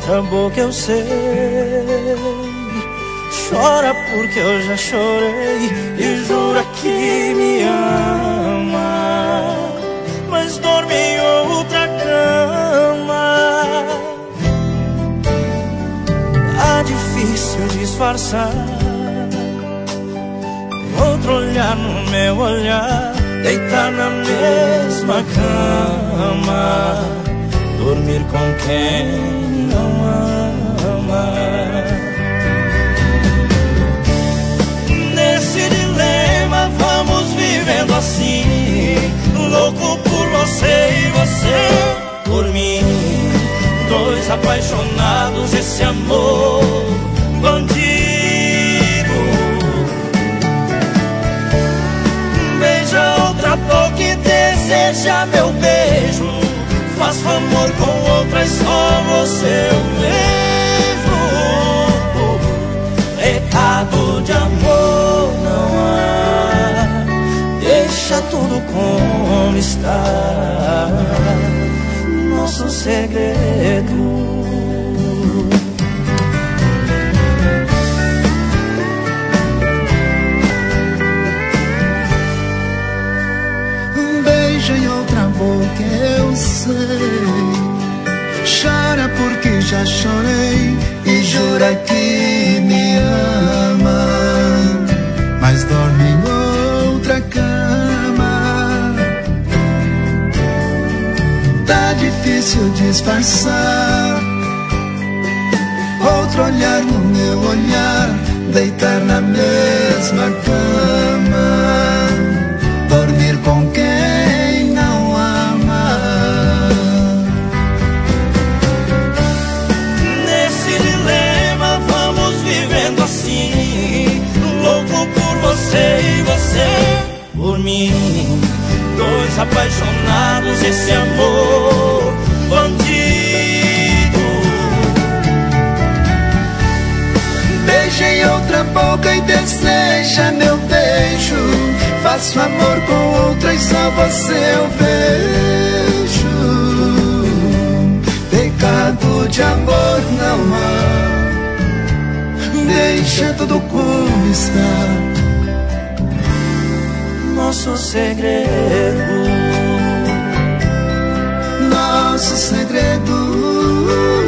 outra boca, eu sei. Chora porque eu já chorei e jura que me ama, mas dorme em outra cama. Tá difícil disfarçar outro olhar no meu olhar, deitar na mesma cama, dormir com quem não ama. Nesse dilema vamos vivendo assim, louco por você e você por mim, dois apaixonados, esse amor bandido. Beija outra boca e deseja meu beijo, faço amor com outra e só você eu vejo. Pecado de amor não há, deixa tudo como está, nosso segredo. Em outra boca eu sei, chora porque já chorei e jura que me ama, mas dorme em outra cama. Tá difícil disfarçar outro olhar no meu olhar, deitar na mesma cama, dormir com quem você e você por mim, dois apaixonados, esse amor bandido. Beija em outra boca e deseja meu beijo, faço amor com outra e só você eu vejo. Pecado de amor não há, deixa tudo como está, nosso segredo, nosso segredo.